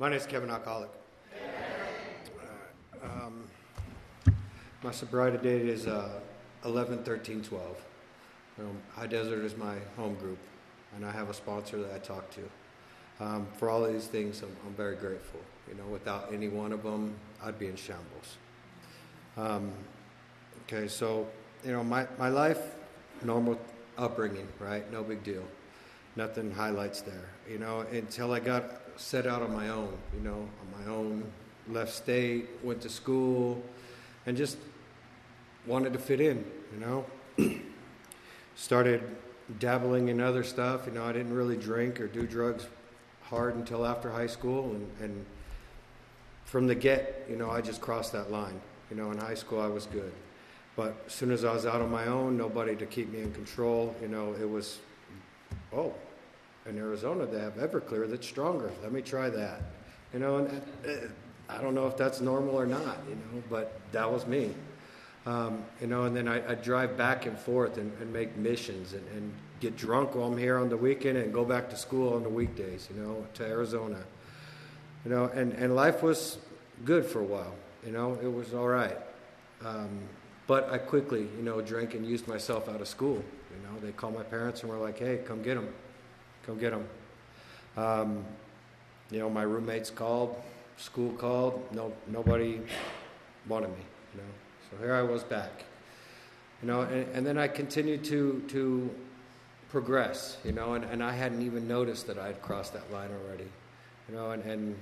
My name is Kevin Alcoholic. My sobriety date is 11/13/12. High Desert is my home group, and I have a sponsor that I talk to. For all of these things, I'm very grateful. Without any one of them, I'd be in shambles. So my life, normal upbringing, right? No big deal. Nothing highlights there. Until I got set out on my own, left state, went to school, and just wanted to fit in, Started dabbling in other stuff. I didn't really drink or do drugs hard until after high school, and from the get, I just crossed that line. In high school I was good, but as soon as I was out on my own, nobody to keep me in control, it was, in Arizona they have Everclear that's stronger. Let me try that. And I don't know if that's normal or not, but that was me. And then I'd drive back and forth and make missions and get drunk while I'm here on the weekend and go back to school on the weekdays, to Arizona. And life was good for a while, it was all right. But I quickly, drank and used myself out of school. They called my parents and were like, hey, come get them. My roommates called, school called, nobody wanted me, So here I was back, and then I continued to progress, and I hadn't even noticed that I had crossed that line already, and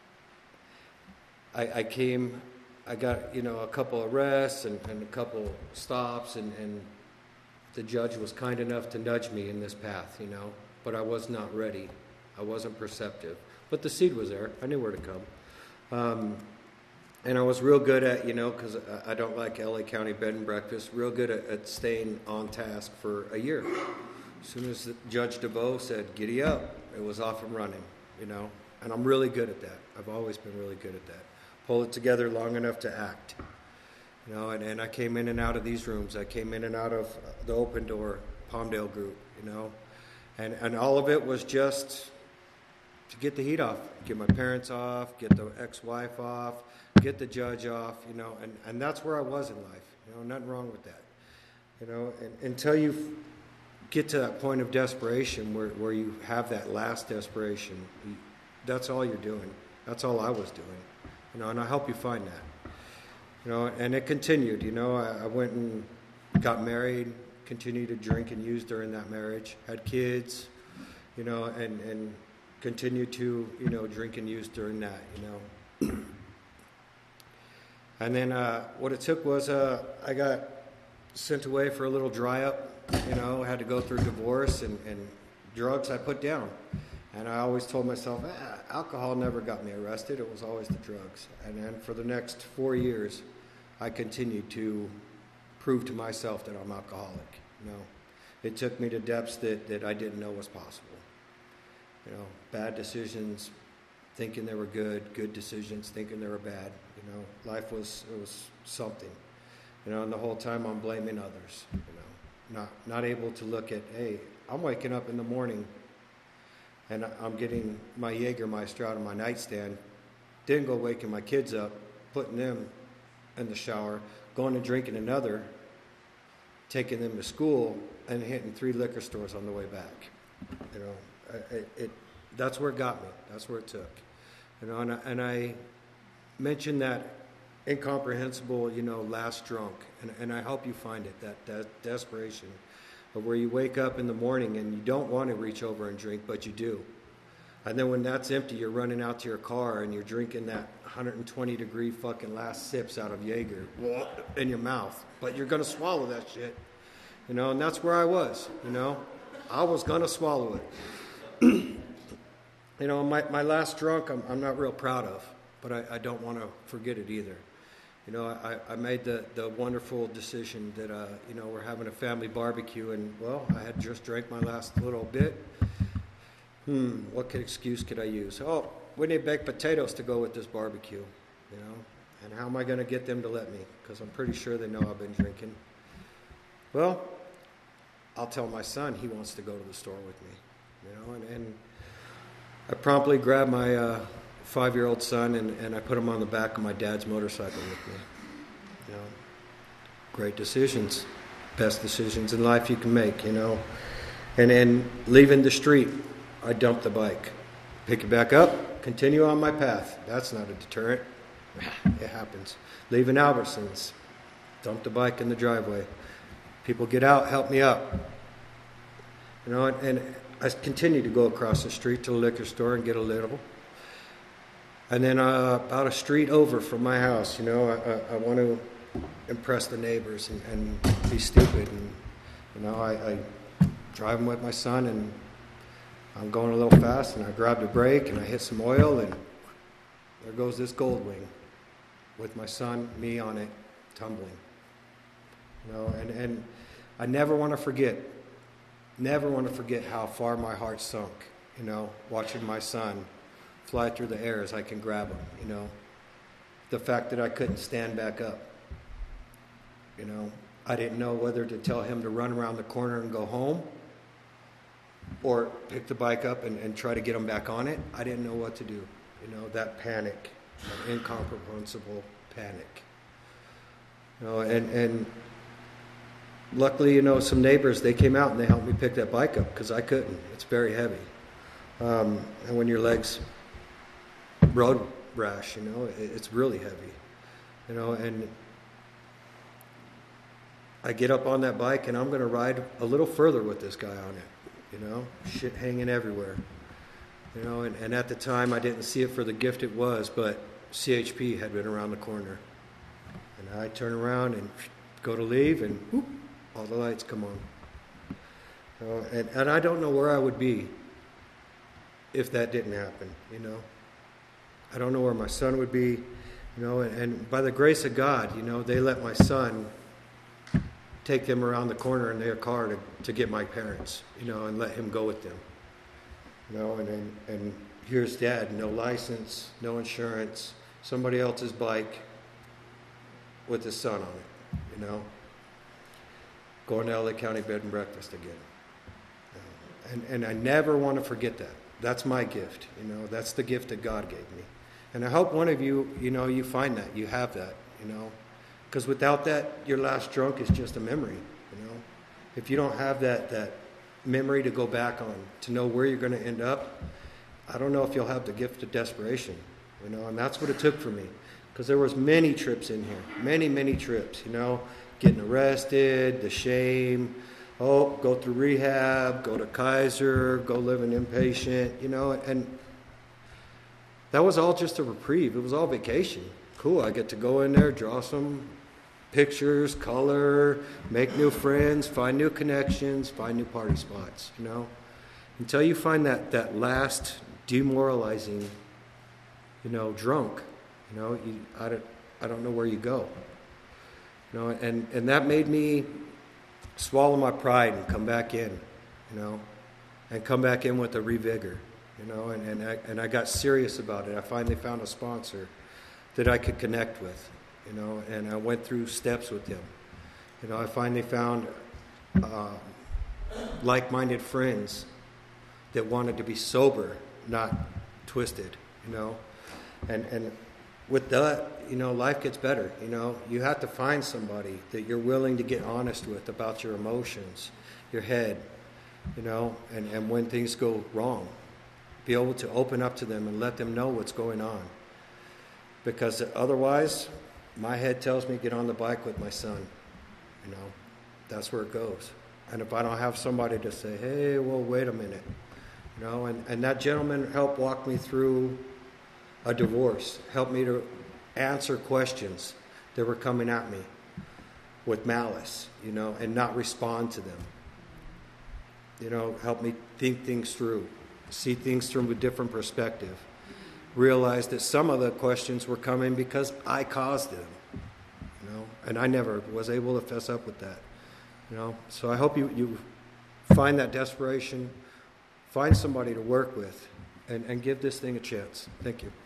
I got, a couple arrests and a couple stops, and the judge was kind enough to nudge me in this path, but I was not ready. I wasn't perceptive, but the seed was there. I knew where to come. And I was real good at, because I don't like LA County bed and breakfast, real good at staying on task for a year. As soon as Judge DeVoe said, giddy up, it was off and running, and I'm really good at that. I've always been really good at that. Pull it together long enough to act, and I came in and out of these rooms. I came in and out of the Open Door Palmdale group, and all of it was just to get the heat off, get my parents off, get the ex-wife off, get the judge off, and that's where I was in life, nothing wrong with that, and until you get to that point of desperation where you have that last desperation, that's all you're doing. That's all I was doing, and I help you find that, and it continued, I went and got married, continued to drink and use during that marriage, had kids, and continued to, drink and use during that, And then what it took was I got sent away for a little dry up, had to go through divorce and drugs I put down. And I always told myself, alcohol never got me arrested. It was always the drugs. And then for the next 4 years, I continued to prove to myself that I'm alcoholic. It took me to depths that I didn't know was possible. Bad decisions, thinking they were good decisions, thinking they were bad. Life was something. And the whole time I'm blaming others. Not able to look at, hey, I'm waking up in the morning and I'm getting my Jägermeister out of my nightstand, then go waking my kids up, putting them in the shower, going and drinking another, taking them to school, and hitting 3 liquor stores on the way back. That's where it got me. That's where it took. And I mentioned that incomprehensible, last drunk, and I help you find it, that desperation of where you wake up in the morning and you don't want to reach over and drink, but you do. And then when that's empty, you're running out to your car and you're drinking that 120-degree fucking last sips out of Jaeger in your mouth, but you're going to swallow that shit, and that's where I was, I was going to swallow it. My last drunk, I'm not real proud of, but I don't want to forget it either. I made the wonderful decision that, we're having a family barbecue, and, I had just drank my last little bit. What excuse could I use? Oh, we need baked potatoes to go with this barbecue, and how am I going to get them to let me? Because I'm pretty sure they know I've been drinking. Well, I'll tell my son he wants to go to the store with me, and I promptly grabbed my 5-year-old son, and I put him on the back of my dad's motorcycle with me. You know, great decisions, best decisions in life you can make, you know. And then leaving the street, I dumped the bike, pick it back up, continue on my path. That's not a deterrent. It happens. Leaving Albertsons, dump the bike in the driveway. People get out, help me up. You know, and I continue to go across the street to the liquor store and get a little. And then about a street over from my house, you know, I want to impress the neighbors and be stupid. And, you know, I driving with my son, and I'm going a little fast, and I grabbed a brake, and I hit some oil, and there goes this Goldwing with my son, me on it, tumbling. You know, and I never want to forget how far my heart sunk, you know, watching my son fly through the air as I can grab him, you know. The fact that I couldn't stand back up, you know. I didn't know whether to tell him to run around the corner and go home or pick the bike up and try to get him back on it. I didn't know what to do, you know, that panic, that incomprehensible panic. You know, and luckily, you know, some neighbors, they came out and they helped me pick that bike up because I couldn't. It's very heavy. And when your legs road rash, you know, it's really heavy. You know, and I get up on that bike and I'm going to ride a little further with this guy on it. You know, shit hanging everywhere. You know, and at the time I didn't see it for the gift it was, but CHP had been around the corner. And I turn around and go to leave and whoop, all the lights come on. You know, and I don't know where I would be if that didn't happen, you know. I don't know where my son would be, you know, and by the grace of God, you know, they let my son take them around the corner in their car to get my parents, you know, and let him go with them. You know, and here's Dad, no license, no insurance, somebody else's bike with his son on it, you know. Going to LA County Bed and Breakfast again. And I never want to forget that. That's my gift, you know. That's the gift that God gave me. And I hope one of you, you know, you find that, you have that, you know. Because without that, your last drunk is just a memory, you know. If you don't have that memory to go back on, to know where you're going to end up, I don't know if you'll have the gift of desperation, you know. And that's what it took for me. Because there was many trips in here, many trips, you know. Getting arrested, the shame, go through rehab, go to Kaiser, go live an inpatient, you know, and that was all just a reprieve. It was all vacation. Cool, I get to go in there, draw some pictures, color, make new friends, find new connections, find new party spots, you know. Until you find that last demoralizing, you know, drunk, you know, I don't know where you go. You know, and that made me swallow my pride and come back in, you know, and come back in with a revigor, you know, and I got serious about it. I finally found a sponsor that I could connect with, you know, and I went through steps with him. You know, I finally found like-minded friends that wanted to be sober, not twisted, you know, and with that, you know, life gets better. You know, you have to find somebody that you're willing to get honest with about your emotions, your head, you know, and when things go wrong, be able to open up to them and let them know what's going on. Because otherwise, my head tells me get on the bike with my son. You know, that's where it goes. And if I don't have somebody to say, hey, well, wait a minute, you know, and that gentleman helped walk me through a divorce, helped me to answer questions that were coming at me with malice, you know, and not respond to them. You know, helped me think things through, see things from a different perspective, realize that some of the questions were coming because I caused them, you know, and I never was able to fess up with that, you know. So I hope you find that desperation, find somebody to work with, and give this thing a chance. Thank you.